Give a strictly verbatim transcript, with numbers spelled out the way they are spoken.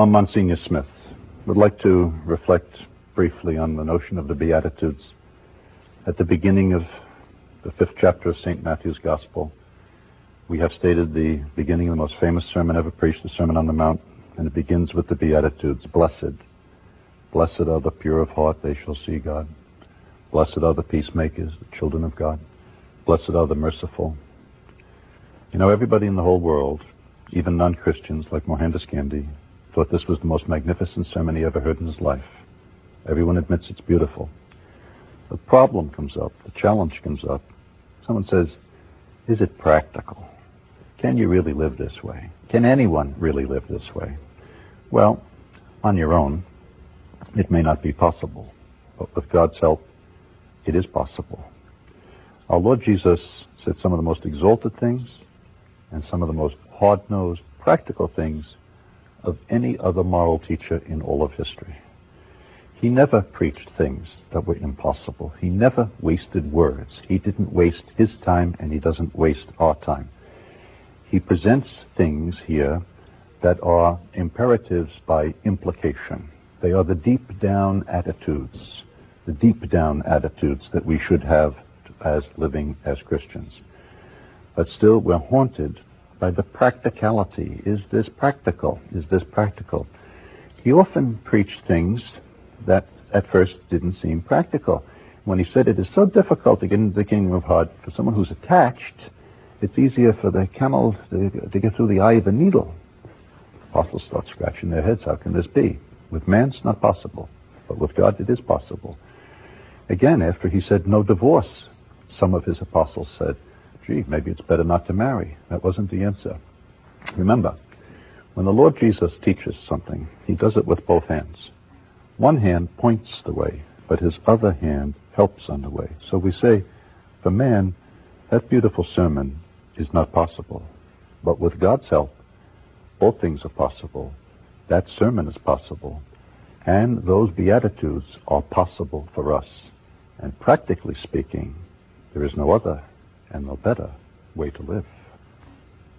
Hello, I'm Monsignor Smith. Would like to reflect briefly on the notion of the Beatitudes. At the beginning of the fifth chapter of Saint Matthew's Gospel, we have stated the beginning of the most famous sermon ever preached, the Sermon on the Mount, and it begins with the Beatitudes. Blessed. Blessed are the pure of heart, they shall see God. Blessed are the peacemakers, the children of God. Blessed are the merciful. You know, everybody in the whole world, even non-Christians like Mohandas Gandhi, thought this was the most magnificent sermon he ever heard in his life. Everyone admits it's beautiful. The problem comes up, the challenge comes up. Someone says, is it practical? Can you really live this way? Can anyone really live this way? Well, on your own, it may not be possible. But with God's help, it is possible. Our Lord Jesus said some of the most exalted things and some of the most hard-nosed, practical things of any other moral teacher in all of history. He never preached things that were impossible. He never wasted words. He didn't waste his time, and he doesn't waste our time. He presents things here that are imperatives by implication. They are the deep down attitudes, the deep down attitudes that we should have as living as Christians. But still, we're haunted by the practicality. Is this practical? Is this practical? He often preached things that at first didn't seem practical. When he said it is so difficult to get into the kingdom of God, for someone who's attached, it's easier for the camel to, to get through the eye of a needle. Apostles start scratching their heads. How can this be? With man, it's not possible. But with God, it is possible. Again, after he said no divorce, some of his apostles said, gee, maybe it's better not to marry. That wasn't the answer. Remember, when the Lord Jesus teaches something, he does it with both hands. One hand points the way, but his other hand helps on the way. So we say, for man, that beautiful sermon is not possible. But with God's help, both things are possible. That sermon is possible. And those Beatitudes are possible for us. And practically speaking, there is no other and no better way to live.